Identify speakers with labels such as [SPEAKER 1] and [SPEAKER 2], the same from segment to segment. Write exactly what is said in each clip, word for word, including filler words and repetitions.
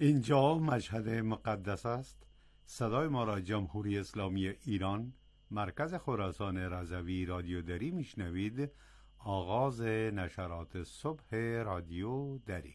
[SPEAKER 1] اینجا مشهد مقدس است. صدای ما را جمهوری اسلامی ایران، مرکز خراسان رضوی رادیو دری میشنوید. آغاز نشرات صبح رادیو دری.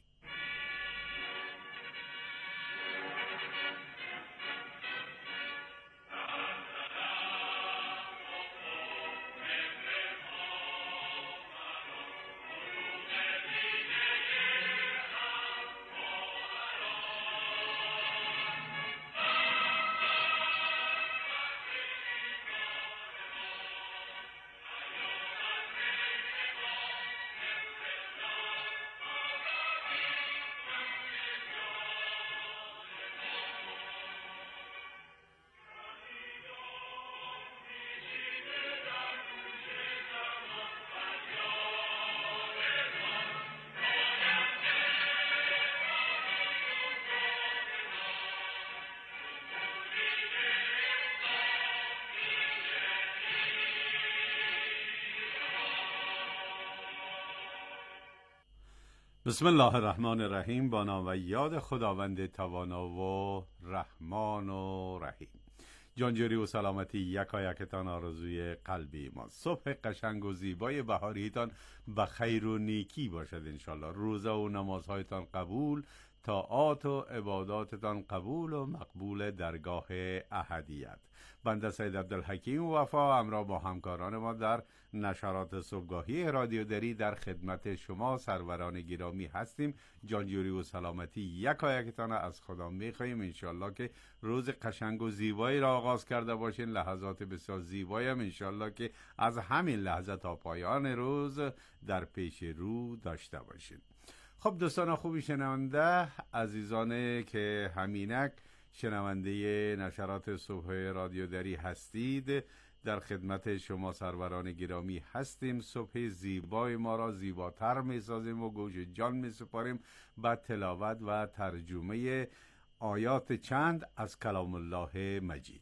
[SPEAKER 1] بسم الله الرحمن الرحیم. با نام و یاد خداوند توانا و رحمان و رحیم. جانجوری و سلامتی یکایکتان آرزوی قلبی ما. صبح قشنگ و زیبای بهاریتان به خیر و نیکی باشد انشالله. روزه و نمازهایتان قبول، طاعات و عباداتتان قبول و مقبول درگاه احدیت. بنده سید عبدالحکیم وفا همراه با همکاران ما در نشرات صبحگاهی رادیو دری در خدمت شما سروران گرامی هستیم. جانجوری و سلامتی یکایکتان از خدا میخواییم انشالله که روز قشنگ و زیبایی را آغاز کرده باشین. لحظات بسیار زیبایی هم انشالله که از همین لحظه تا پایان روز در پیش رو داشته باشین. خب دوستان خوبی شنونده، عزیزانی که همینک شنونده نشرات صبح رادیو دری هستید، در خدمت شما سروران گرامی هستیم. صبح زیبای ما را زیباتر می سازیم و گوش جان می سپاریم به تلاوت و ترجمه آیات چند از کلام الله مجید.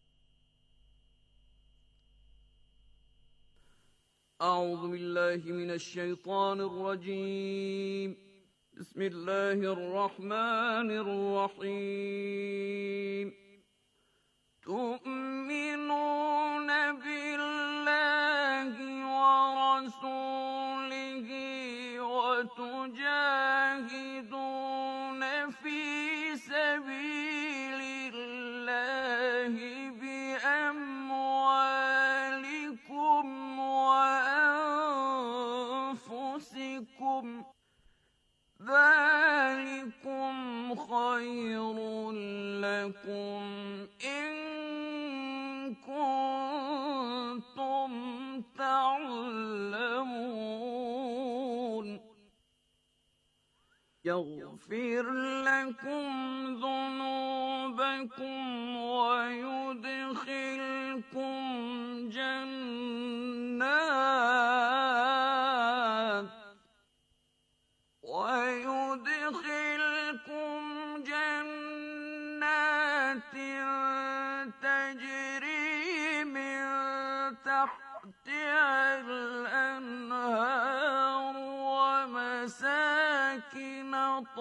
[SPEAKER 2] اعوذ بالله من الشیطان الرجیم. بسم الله الرحمن الرحیم. تؤمنون بالله ورسوله وتجاهدون في سبيل الله بأموالكم وأنفسكم، ذلكم خير لكم إن كنتم تعلمون. يغفر لكم ذنوبكم ويدخلكم جنات ويدخلكم جنات تجري من تحتها الأنهار ومساكن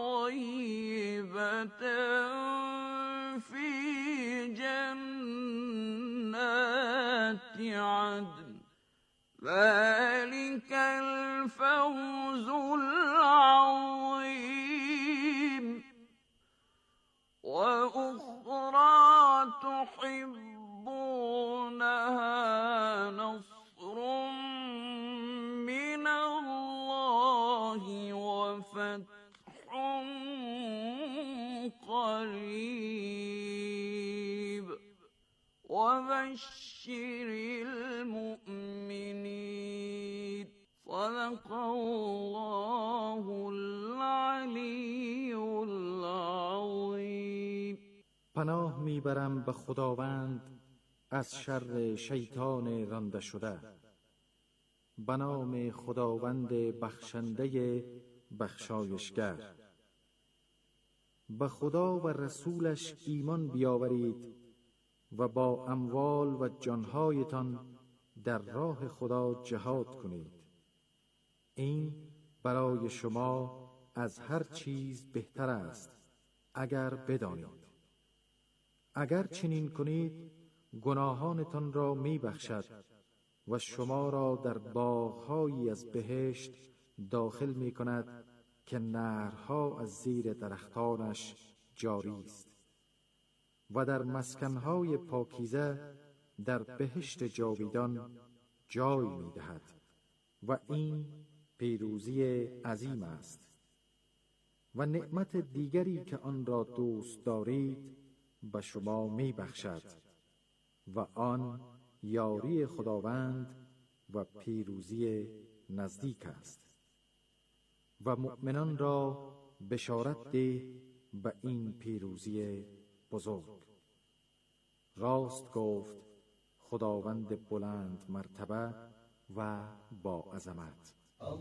[SPEAKER 2] طيبة في جنات عدن، ذلك الفوز العظيم. وأخرى تحبونها نصر من الله وفتح قريب وبشر المؤمنين. صدق الله العلی العظیم.
[SPEAKER 3] پناه میبرم به خداوند از شر شیطان رانده شده. به نام خداوند بخشنده بخشایشگر. به خدا و رسولش ایمان بیاورید و با اموال و جانهایتان در راه خدا جهاد کنید. این برای شما از هر چیز بهتر است اگر بدانید. اگر چنین کنید گناهانتان را می بخشد و شما را در باغ‌هایی از بهشت داخل می کند که نهرها از زیر درختانش جاری است و در مسکنهای پاکیزه در بهشت جاویدان جای می دهد و این پیروزی عظیم است. و نعمت دیگری که آن را دوست دارید به شما می بخشد و آن یاری خداوند و پیروزی نزدیک است. و مؤمنان را بشارت ده به این پیروزی بزرگ. راست گفت خداوند بلند مرتبه و با عظمت.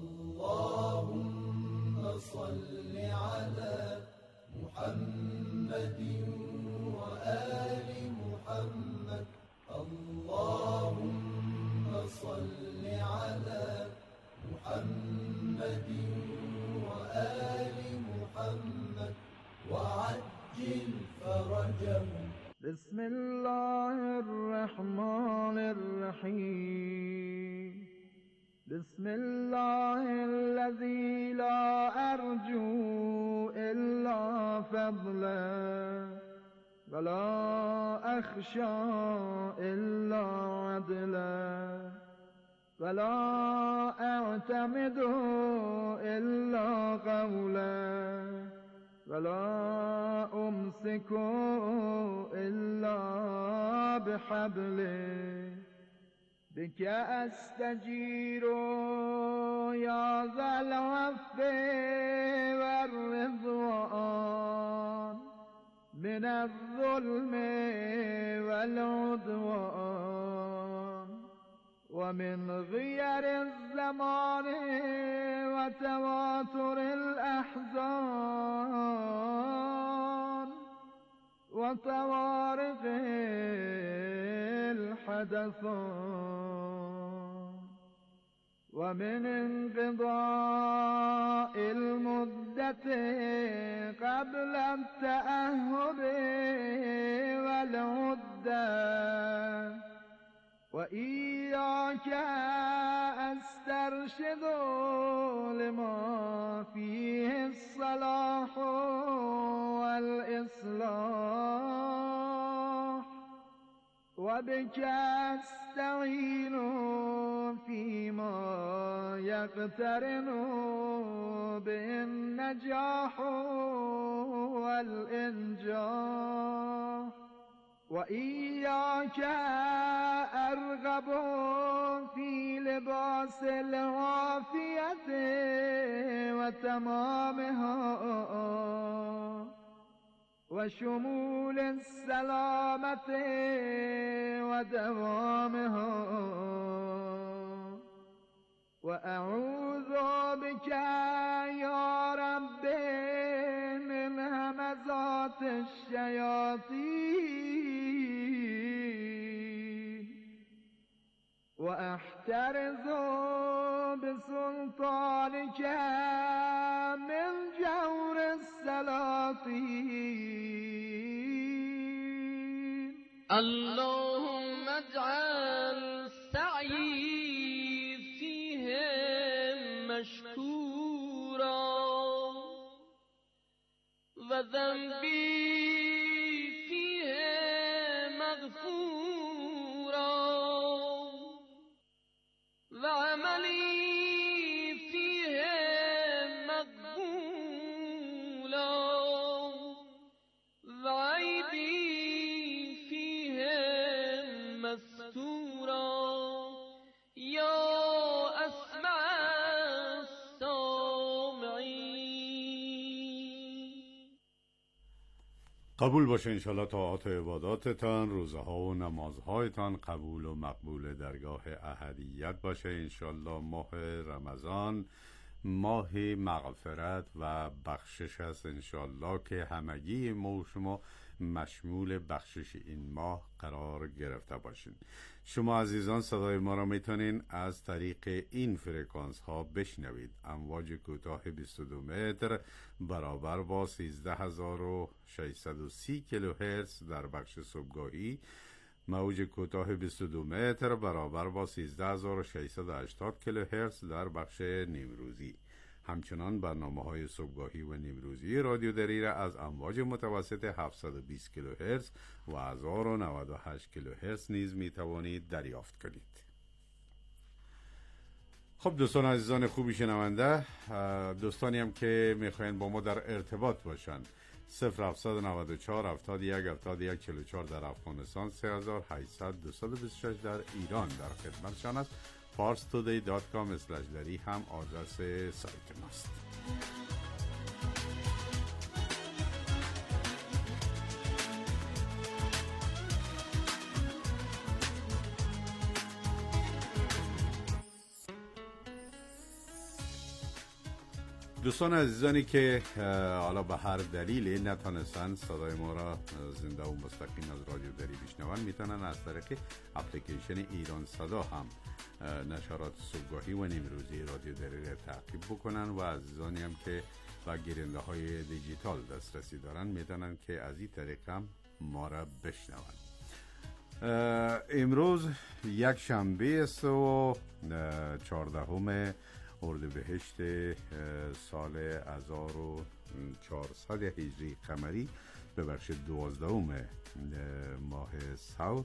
[SPEAKER 4] اللهم صل على محمد و آل محمد. اللهم صل على محمد و آل محمد وعجل فرجهم.
[SPEAKER 2] بسم الله الرحمن الرحیم. بسم الله الذي لا أرجو إلا فضله ولا أخشى إلا عدله ولا أعتمد إلا قوله ولا أمسك إلا بحبله بك أستجير يا ذا العفو والرضوان من الظلم والعدوان ومن غير الزمان وتواتر الأحزان وطوارق الحدثان ومن انقضاء المدة قبل التأهب والعدة وإياك أسترشد لما فيه الصلاح والإصلاح وبك أستعين فيما يقترن به النجاح والإنجاح وإياك أرغب في لباس العافية وتمامها وشمول السلامة ودوامها وأعوذ بك يا رب من همزات الشياطين وأحترز بسلطانك من جور السلاطين.
[SPEAKER 5] اللهم اجعل سعي فيهم مشكورا وذنبي فيهم مغفورا وعملي فيهم مقبولا وعيبي فيهم مستورا يا أسمع السامعين.
[SPEAKER 1] قبول باشه انشالله طاعات و عباداتتان، روزه ها و نمازهایتان قبول و مقبول درگاه احدیت باشه انشالله. ماه رمضان ماه مغفرت و بخشش است انشالله که همگی ما و شما مشمول بخشش این ماه قرار گرفته باشین. شما عزیزان صدای ما را میتونین از طریق این فرکانس ها بشنوید. امواج کوتاه بیست و دو متر برابر با سیزده هزار و ششصد و سی کیلوهرتز در بخش صبحگاهی، موج کوتاه بیست و دو متر برابر با سیزده هزار و ششصد و هشتاد کیلوهرتز در بخش نیمروزی. همچنان برنامه های صبحگاهی و نیمروزی رادیو دری را از امواج متوسط هفتصد و بیست کیلوهرتز و هزار و نود و هشت کیلوهرتز نیز می توانید دریافت کنید. خب دوستان عزیزان خوبی شنونده، دوستانی هم که میخواین با ما در ارتباط باشند، صفر هفتصد و نود و چهار هفتاد و یک هفتاد و یک چهل و چهار در افغانستان، سه هزار و هشتصد دویست و بیست و شش در ایران در خدمتشان است. پارس تودی دات کام اسلش دری هم آدرس سایت ماست. دوستان عزیزانی که حالا به هر دلیلی نتونستن صدای ما را زنده و مستقیم از رادیو دری بشنون، میتونن از طریق اپلیکیشن ایران صدا هم نشرات صبحگاهی و نیمروزی رادیو دری را تعقیب بکنن و عزیزانی هم که با گیرنده های دیجیتال دسترسی دارن میتونن که از این طریق هم ما را بشنون. امروز یک شنبه است و چهاردهم اردیبهشت سال هزار و چهارصد هجری قمری، به بخش دوازدهم ماه ثور.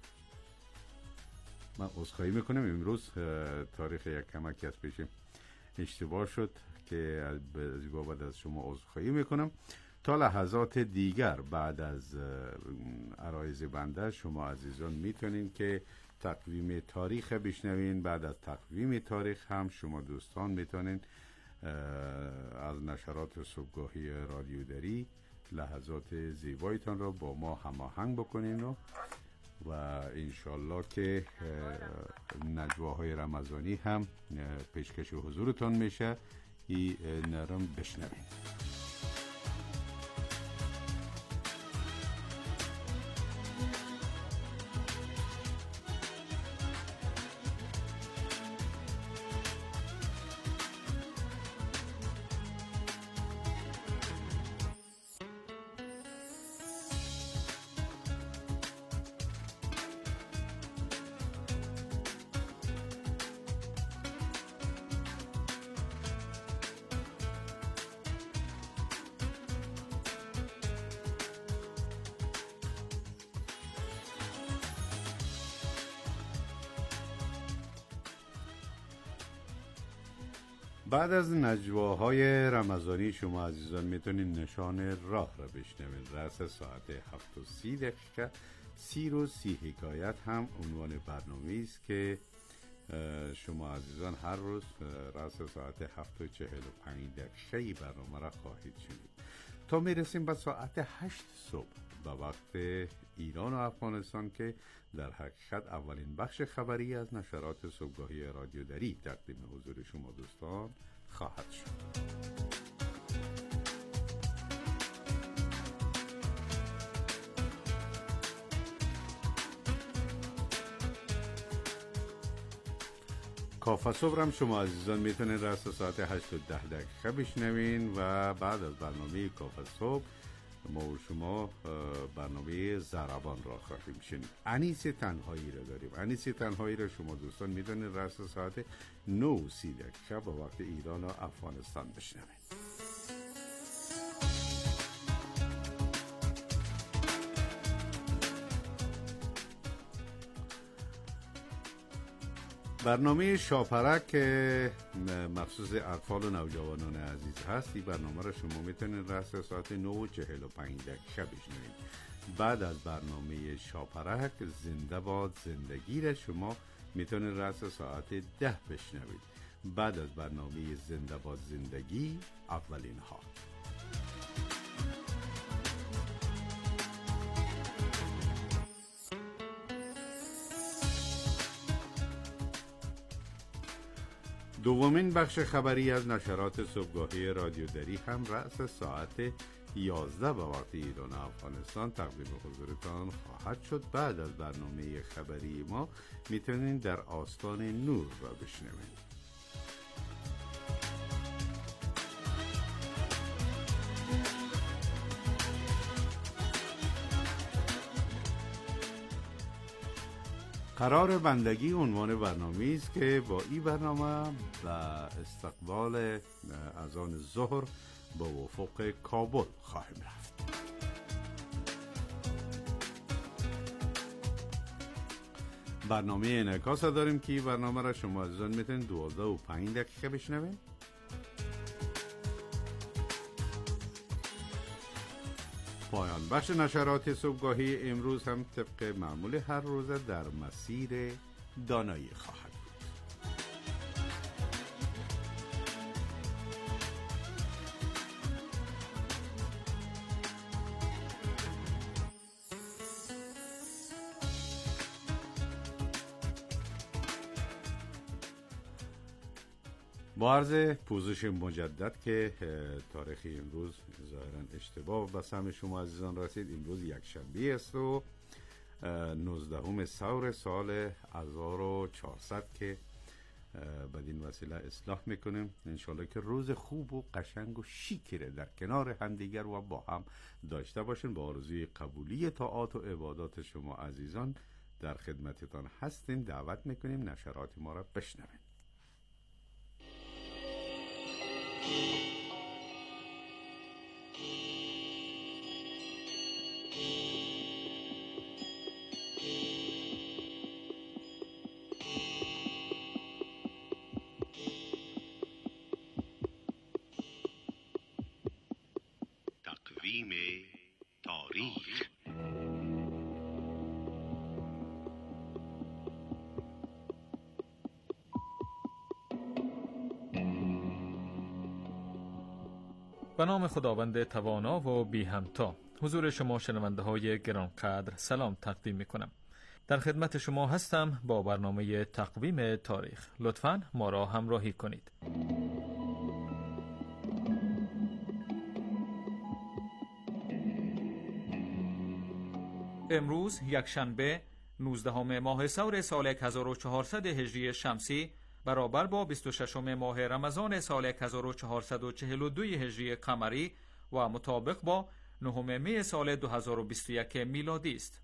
[SPEAKER 1] من عذرخواهی میکنم، امروز تاریخ یک کمکی از پیش اشتباه شد که از بابت از شما عذرخواهی میکنم. تا لحظات دیگر بعد از عرایض بنده شما عزیزان میتونین که تقویم تاریخ بشنوین. بعد از تقویم تاریخ هم شما دوستان میتونین از نشرات صبحگاهی رادیو دری لحظات زیبایتان را با ما هماهنگ بکنین و و انشالله که نجواهای رمضانی هم پیشکش حضورتان میشه، ای نرم بشنوین. بعد از نجواهای رمضانی شما عزیزان میتونید نشان راه را بشنوید. رأس ساعت هفت و سی دقیقه سیر و سی حکایت هم عنوان برنامه است که شما عزیزان هر روز رأس ساعت هفت و چهل و پنج دقیقه برنامه را خواهید شنید تا میرسیم به ساعت هشت صبح به وقت ایران و افغانستان که در حقیقت اولین بخش خبری از نشرات صبحگاهی رادیو دری تقدیم حضور شما دوستان خواهد شد. کافه صبح هم شما عزیزان میتونید رأس ساعت هشت و ده دقیقه بشنوین و بعد از برنامه کافه صبح ما و شما برنامه ضربان را خواهیم شنید. انیس تنهایی را داریم. انیس تنهایی را شما دوستان میدونید رأس ساعت نه و سی دقیقه با وقت ایران و افغانستان بشنوید. برنامه شاپرک که مخصوص اطفال و نوجوانان عزیز هست، این برنامه را شما میتونید رأس ساعت نه و چهل و پنج دقیقه بشنوید. بعد از برنامه شاپرک زنده باد زندگی را شما میتونید رأس ساعت ده بشنوید. بعد از برنامه زنده باد زندگی اولین ها. دومین بخش خبری از نشرات صبحگاهی رادیو دری هم رأس ساعت یازده به وقت ایران و افغانستان تقدیم حضورتان خواهد شد. بعد از برنامه خبری ما میتونین در آستان نور را بشنوید. قرار بندگی عنوان برنامه است که با این برنامه و استقبال اذان ظهر با افق کابل خواهیم رفت. برنامه انعکاس داریم که برنامه را شما عزیزان میتونید دوازده و پنج دقیقه بشنوید. پایان بخش نشرات صبحگاهی امروز هم طبق معمول هر روز در مسیر دانایی خواهد بود. با عرض پوزش مجدد که تاریخ امروز ظاهرا اشتباه به سهم شما عزیزان رسید. امروز یک شنبه است و نوزدهم سور سال هزار و چهارصد که بدین وسیله اصلاح میکنیم. انشالله که روز خوب و قشنگ و شیکی در کنار همدیگر و با هم داشته باشین. با آرزوی قبولی طاعات و عبادات شما عزیزان در خدمتتان هستیم. دعوت میکنیم نشرات ما را بشنوید.
[SPEAKER 6] تقویم تاریخ.
[SPEAKER 7] به نام خداوند توانا و بی همتا. حضور شما شنونده های گرانقدر سلام تقدیم می کنم. در خدمت شما هستم با برنامه تقویم تاریخ. لطفاً ما را همراهی کنید. امروز یکشنبه نوزدهم ماه ثور سال هزار و چهارصد هجری شمسی برابر با بیست و ششم ماه رمضان سال هزار و چهارصد و چهل و دو هجری قمری و مطابق با نهم می سال دو هزار و بیست و یک میلادی است.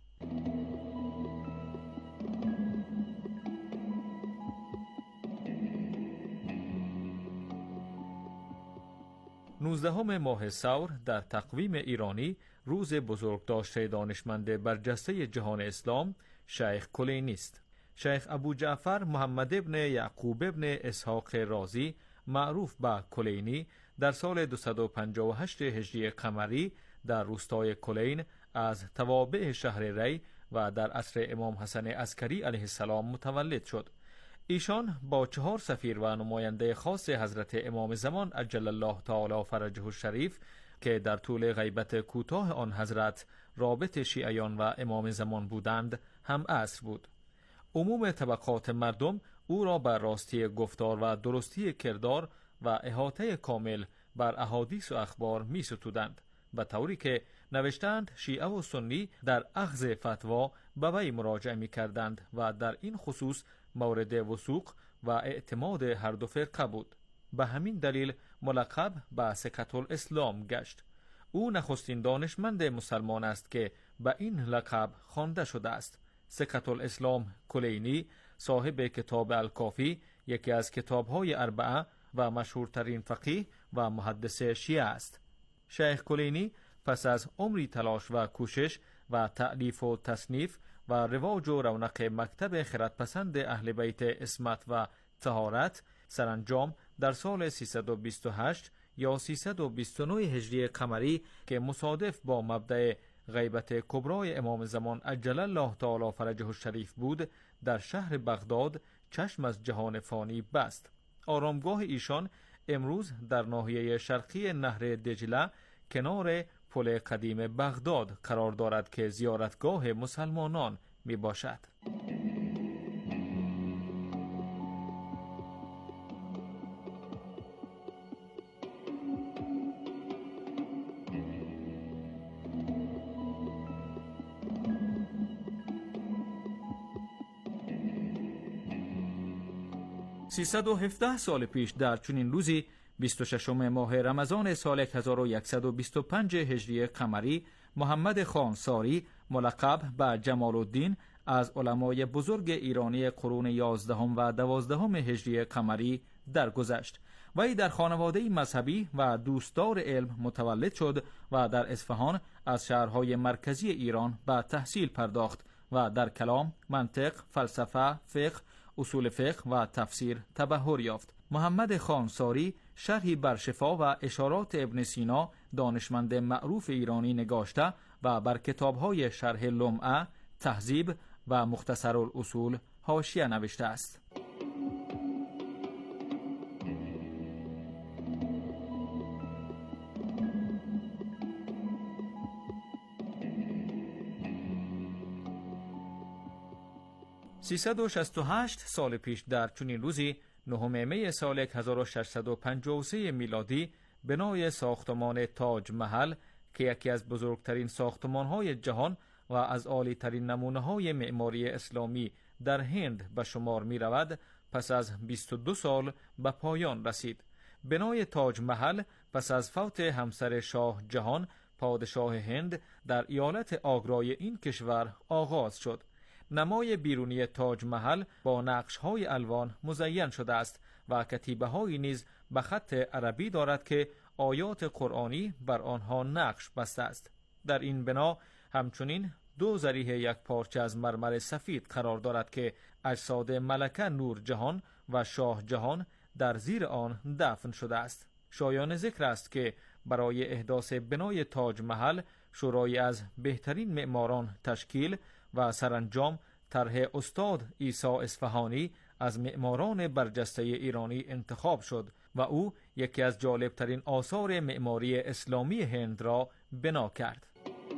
[SPEAKER 7] نوزدهم ماه ثور در تقویم ایرانی روز بزرگداشت دانشمند برجسته جهان اسلام شیخ کلینی است. شیخ ابو جعفر محمد ابن یعقوب ابن اسحاق رازی معروف به کلینی در سال دویست و پنجاه و هشت هجری قمری در روستای کلین از توابع شهر ری و در عصر امام حسن عسکری علیه السلام متولد شد. ایشان با چهار سفیر و نماینده خاص حضرت امام زمان عجل الله تعالی فرجه الشریف که در طول غیبت کوتاه آن حضرت رابط شیعیان و امام زمان بودند هم عصر بود. عموم طبقات مردم او را بر راستی گفتار و درستی کردار و احاطه کامل بر احادیث و اخبار می ستودند، به طوری که نوشتند شیعه و سنی در اخذ فتوا به وی مراجعه می کردند و در این خصوص مورد وثوق و اعتماد هر دو فرقه بود. به همین دلیل ملقب به ثقة الاسلام گشت. او نخستین دانشمند مسلمان است که به این لقب خوانده شده است. ثقة الاسلام کلینی صاحب کتاب الکافی، یکی از کتاب‌های اربعه و مشهورترین فقیه و محدث شیعه است. شیخ کلینی پس از عمری تلاش و کوشش و تألیف و تصنیف و رواج و رونق مکتب خردپسند اهل بیت عصمت و طهارت سرانجام در سال سیصد و بیست و هشت یا سیصد و بیست و نه هجری قمری که مصادف با مبدأ غیبت کبرای امام زمان عجل الله تعالی فرجه الشریف بود، در شهر بغداد چشم از جهان فانی بست. آرامگاه ایشان امروز در ناحیه شرقی نهر دجله کنار پل قدیم بغداد قرار دارد که زیارتگاه مسلمانان می باشد. سیصد و هفده سال پیش در چنین روزی بیست و ششم ماه رمضان سال هزار و صد و بیست و پنج هجری قمری، محمد خانساری ملقب به جمال الدین از علمای بزرگ ایرانی قرون یازدهم و دوازدهم هجری قمری درگذشت. وی در خانواده مذهبی و دوستدار علم متولد شد و در اصفهان از شهرهای مرکزی ایران به تحصیل پرداخت و در کلام، منطق، فلسفه، فقه، اصول فقه و تفسیر تبحر یافت. محمد خانساری شرحی بر شفا و اشارات ابن سینا، دانشمند معروف ایرانی، نگاشته و بر کتاب‌های شرح لمعه، تهذیب و مختصر الاصول حاشیه نوشته است. سیصد و شصت و هشت سال پیش در چنین روزی، نهم می سال هزار و ششصد و پنجاه و سه میلادی، بنای ساختمان تاج محل که یکی از بزرگترین ساختمان‌های جهان و از عالی‌ترین نمونه‌های معماری اسلامی در هند به شمار می‌رود، پس از بیست و دو سال به پایان رسید. بنای تاج محل پس از فوت همسر شاه جهان، پادشاه هند، در ایالت آگرای این کشور آغاز شد. نمای بیرونی تاج محل با نقش‌های الوان مزین شده است و کتیبه‌هایی نیز به خط عربی دارد که آیات قرآنی بر آنها نقش بسته است. در این بنا همچنین دو ضریح یک پارچه از مرمر سفید قرار دارد که اجساد ملکه نور جهان و شاه جهان در زیر آن دفن شده است. شایان ذکر است که برای احداث بنای تاج محل شورای از بهترین معماران تشکیل و سرانجام طرح استاد عیسی اصفهانی از معماران برجسته ایرانی انتخاب شد و او یکی از جالبترین آثار معماری اسلامی هند را بنا کرد.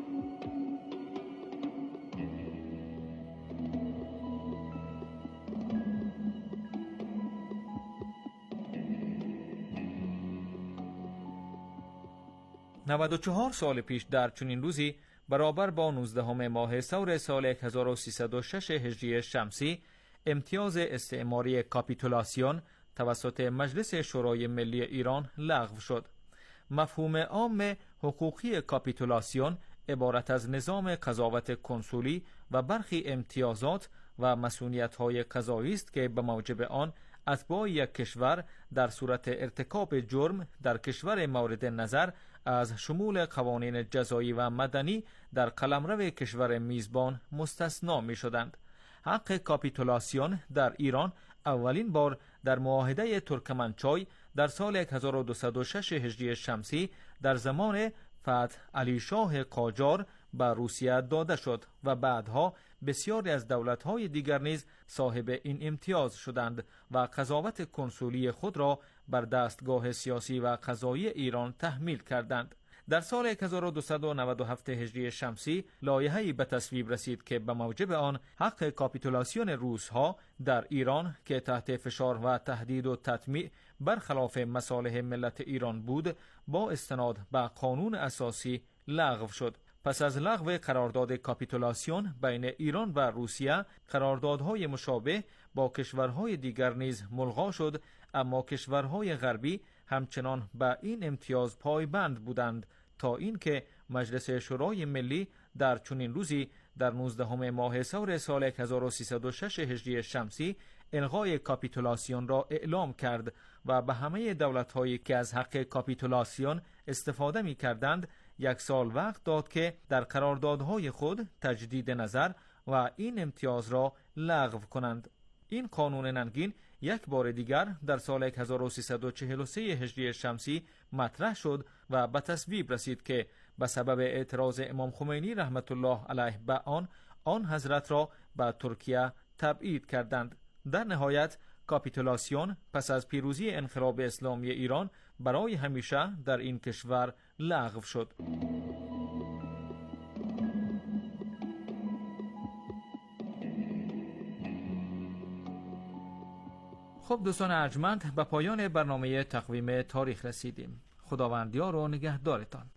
[SPEAKER 7] نود و چهار سال پیش در چنین روزی، برابر با نوزدهم ماه ثور سال هزار و سیصد و شش هجری شمسی، امتیاز استعماری کاپیتولاسیون توسط مجلس شورای ملی ایران لغو شد. مفهوم عام حقوقی کاپیتولاسیون عبارت از نظام قضاوت کنسولی و برخی امتیازات و مسئولیت‌های قضایی است که به موجب آن اتباع یک کشور در صورت ارتکاب جرم در کشور مورد نظر از شمول قوانین جزایی و مدنی در قلمرو کشور میزبان مستثنا می شدند. حق کاپیتولاسیون در ایران اولین بار در معاهده ترکمنچای در سال هزار و دویست و شش هجری شمسی در زمان فتح علی شاه قاجار به روسیه داده شد و بعدها بسیاری از دولت‌های دیگر نیز صاحب این امتیاز شدند و قضاوت کنسولی خود را بر دستگاه سیاسی و قضایی ایران تحمیل کردند. در سال هزار و دویست و نود و هفت هجری شمسی لایحه‌ای به تصویب رسید که به موجب آن حق کاپیتولاسیون روس‌ها در ایران که تحت فشار و تهدید و تطمیع برخلاف مصالح ملت ایران بود، با استناد به قانون اساسی لغو شد. پس از لغو قرارداد کاپیتولاسیون بین ایران و روسیه، قراردادهای مشابه با کشورهای دیگر نیز ملغا شد، اما کشورهای غربی همچنان به این امتیاز پایبند بودند تا اینکه مجلس شورای ملی در چنین روزی در نوزدهم ماه ثور سال هزار و سیصد و شش هجری شمسی الغای کاپیتولاسیون را اعلام کرد و به همه دولت‌هایی که از حق کاپیتولاسیون استفاده می‌کردند یک سال وقت داد که در قراردادهای خود تجدید نظر و این امتیاز را لغو کنند. این قانون ننگین یک بار دیگر در سال هزار و سیصد و چهل و سه هجری شمسی مطرح شد و به تصویب رسید که به سبب اعتراض امام خمینی رحمت الله علیه به آن آن حضرت را به ترکیه تبعید کردند. در نهایت کاپیتولاسیون پس از پیروزی انقلاب اسلامی ایران برای همیشه در این کشور لغو شد. خب دوستان ارجمند، به پایان برنامه تقویم تاریخ رسیدیم. خداوندیار و نگهدارتان.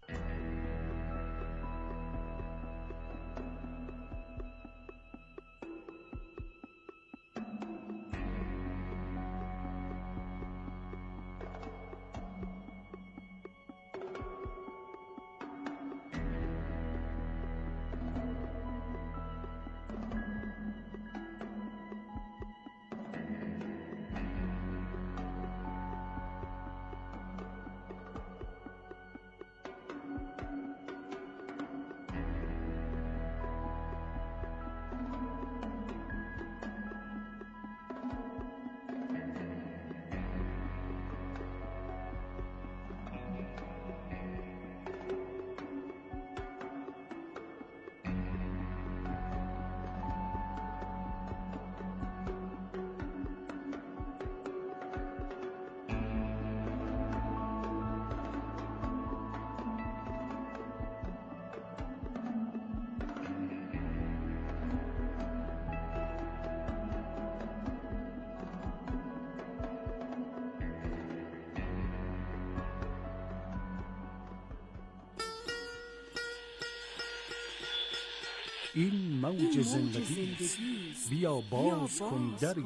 [SPEAKER 8] این موج زندگی است، بیا باز کن دری.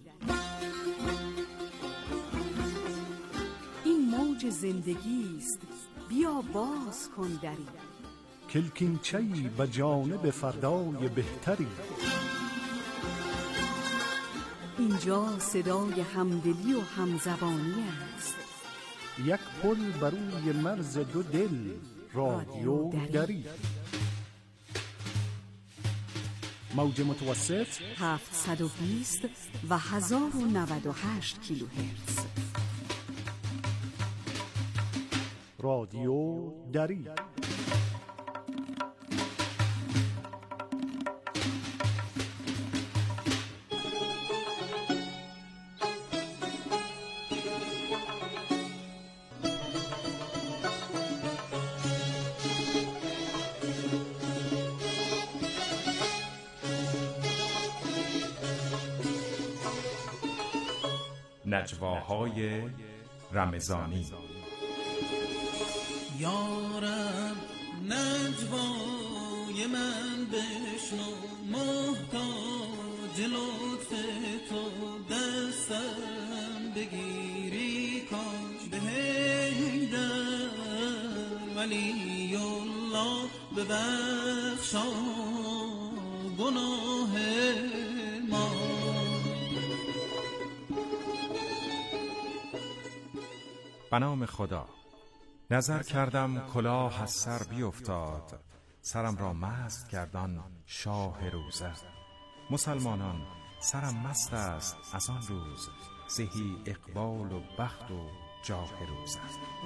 [SPEAKER 9] این موج زندگی است، بیا باز کن دری.
[SPEAKER 8] کلکینچه‌ای به جانب فردای بهتری.
[SPEAKER 9] اینجا صدای همدلی و همزبانی است.
[SPEAKER 8] یک پل بر روی مرز دو دل، رادیو دری. موج متوسط
[SPEAKER 9] هفتصد و بیست و هزار و نود و هشت کیلوهرتز.
[SPEAKER 8] رادیو دری.
[SPEAKER 10] نجواهای رمضانی.
[SPEAKER 11] یارم نجوای من بشنو، محتاج لطف تو دستم بگیری، کاش به هیدر ولی الله ببخشا گناه ما.
[SPEAKER 10] به نام خدا. نظر کردم کلاه از سر بیفتاد، سرم را مست کردان شاه روزه. مسلمانان سرم مست است از آن روز، زهی اقبال و بخت و جاه روزه.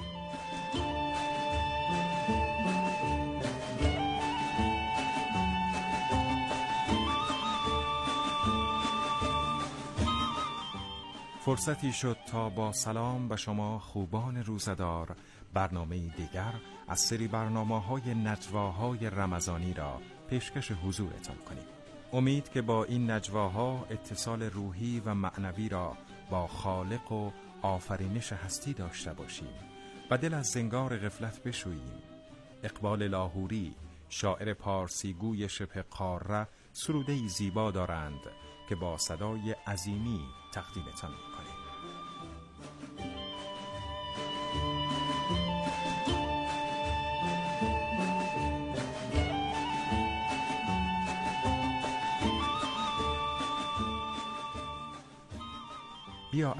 [SPEAKER 10] فرصتی شد تا با سلام به شما خوبان روزدار برنامه دیگر از سری برنامه‌های نجواهای رمضانی را پیشکش حضورتان کنیم. امید که با این نجواها اتصال روحی و معنوی را با خالق و آفرینش هستی داشته باشیم و دل از زنگار غفلت بشوییم. اقبال لاهوری، شاعر پارسی گوی شبه قاره، سروده‌ای زیبا دارند که با صدای عظیمی تقدیمتان می‌کنیم.